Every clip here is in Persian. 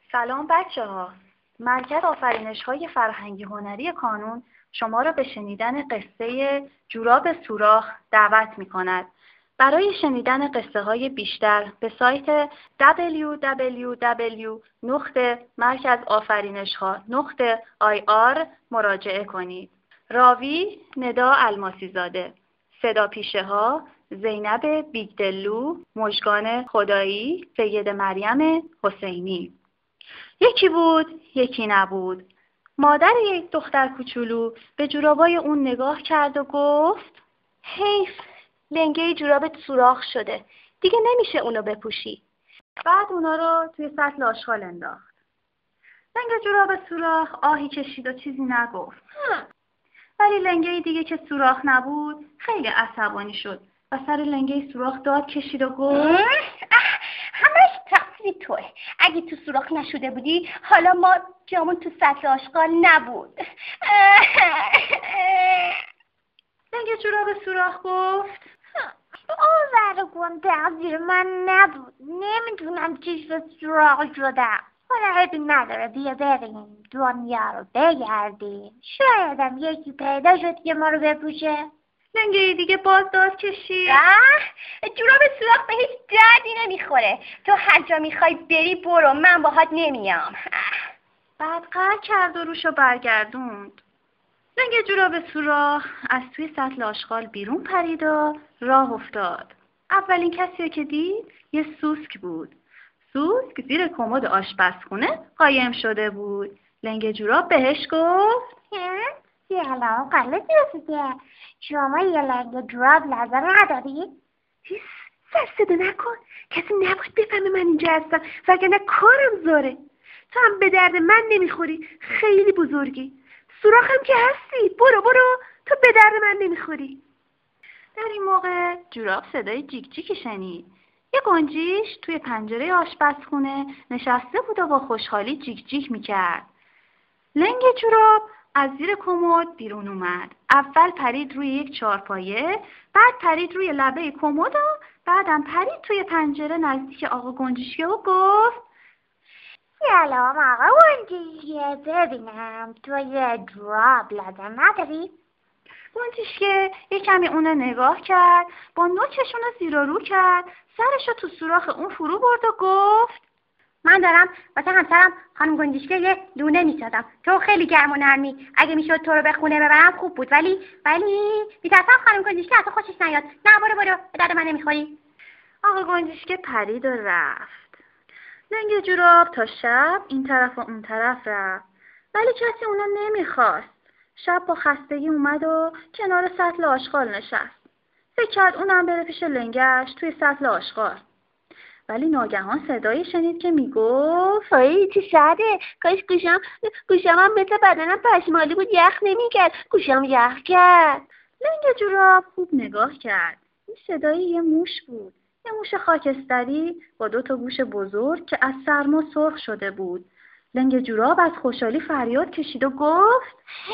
سلام بچه‌ها. مرکز آفرینش‌های فرهنگی هنری کانون شما را به شنیدن قصه جوراب سوراخ دعوت می‌کند. برای شنیدن قصه‌های بیشتر به سایت www.مرکزآفرینش‌ها.ir مراجعه کنید. راوی ندا الماسی زاده. صدا پیشه‌ها زینب بیگدلو، مژگان خدایی، سید مریم حسینی. یکی بود، یکی نبود. مادر یک دختر کوچولو به جورابای اون نگاه کرد و گفت: حیف، لنگه جورابت سوراخ شده. دیگه نمیشه اونو بپوشی. بعد اونا رو توی سطل آشغال انداخت. لنگه جوراب سوراخ آهی کشید و چیزی نگفت. ولی لنگه دیگه که سوراخ نبود خیلی عصبانی شد و سر لنگه سوراخ داد کشید و گفت: همش تقصیر توه. اگه تو سوراخ نشده بودی حالا ما جامون تو سطل آشغال نبود. لنگه جوراب سوراخ گفت: آور کن، تقصیر من نبود. نمیدونم چی شد سوراخ شدم. حالا عیبی نداره، بیا بریم دنیا رو بگردیم. شایدم یکی پیدا شد که ما رو بپوشه. لنگه دیگه باز داد کشید. جوراب سوراخ به هیچ دردی نمیخوره. تو هر جا میخوای بری برو، من باهات نمیام. بعد قهر کرد و روشو برگردوند. لنگه جوراب سوراخ از توی سطل آشغال بیرون پرید و راه افتاد. اولین کسی که دید یه سوسک بود. سوسک زیر کمد آشپزخونه قایم شده بود. لنگه جوراب بهش گفت: سلام، خیلی رسیده. شما یه لنگه جوراب لازم نداری؟ سر صدا نکن، کسی نباید بفهمه من اینجا هستم، وگرنه کارم زوره. تو هم به درد من نمیخوری، خیلی بزرگی. سوراخم که هستی، برو، تو به درد من نمیخوری. در این موقع جوراب صدای جیک جیکی شنید. یه گنجیش توی پنجره آشپزخونه نشسته بود و با خوشحالی جیک جیک میکرد. لنگه جوراب از زیر کمد بیرون اومد. اول پرید روی یک چارپایه، بعد پرید روی لبه کمد و بعدم پرید توی پنجره نزدیک آقا گنجیشکه و گفت: سلام آقا گنجیشکه، ببینم تو یه جوراب لازم نداری؟ گنجیشکه یه کمی اونو نگاه کرد، با نوکش اونو زیر و رو کرد، سرشو تو سوراخ اون فرو برد و گفت: من دارم واسه همسرم خانم گنجیشکه یه لونه میسازم. تو خیلی گرم و نرمی، اگه میشد تو رو به خونه ببرم خوب بود، ولی میترسم خانم گنجیشکه از تو خوشش نیاد. نه برو، به درد من نمیخوری. آقا گنجیشکه پرید و رفت. لنگه جوراب تا شب این طرف و اون طرف رفت، ولی کسی اونو نمیخواست. شب با خستگی اومد و کنار سطل آشغال نشست. فکر کرد اونم بره پیش لنگه‌اش توی سطل آشغال. ولی ناگهان صدایی شنید که میگفت: آی چه سرده، کاش گوشم هم مثل بدنم پشمالی بود، یخ نمیکرد. گوشم یخ کرد. لنگه جوراب خوب نگاه کرد. این صدای یه موش بود. یه موش خاکستری با 2 گوش بزرگ که از سرما سرخ شده بود. لنگه جوراب از خوشحالی فریاد کشید و گفت: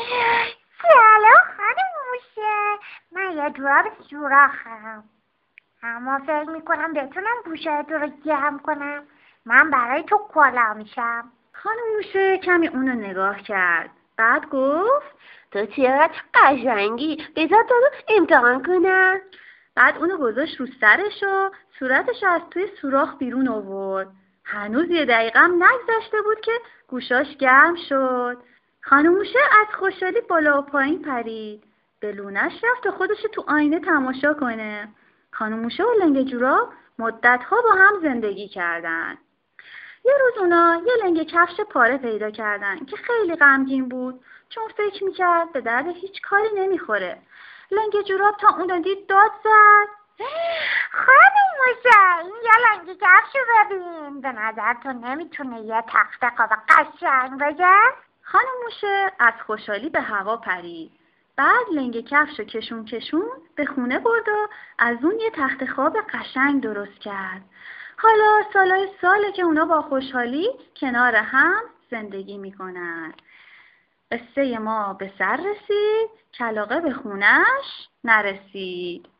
سلام خانم موشه، من یه جوراب سوراخم، اما فکر میکنم بتونم گوشه تو رو گرم کنم. من برای تو کلا میشم. خانم موشه کمی اونو نگاه کرد. بعد گفت: تو چقدر قشنگی، بذار تو رو امتحان کنم. بعد اونو گذاشت رو سرش و صورتش از توی سوراخ بیرون آورد. هنوز 1 دقیقه هم نگذشته بود که گوشاش گرم شد. خانم موشه از خوشحالی بالا و پایین پرید. به لونش رفت و خودش تو آینه تماشا کنه. خانم موشه و لنگه جوراب مدت‌ها با هم زندگی کردن. یه روز اونا یه لنگه کفش پاره پیدا کردن که خیلی غمگین بود، چون فکر میکرد به درد هیچ کاری نمیخوره. لنگه جوراب تا اونو دید داد زد: خانم موشه، این یه لنگه کفشو ببین. به نظر تو نمیتونه یه تخت خواب قشنگ بشه؟ خانم موشه از خوشحالی به هوا پرید. بعد لنگه کفشو کشون به خونه برد و از اون یه تخت خواب قشنگ درست کرد. حالا ساله که اونا با خوشحالی کنار هم زندگی میکنن. قصه ما به سر رسید، کلاغه به خونش نرسید.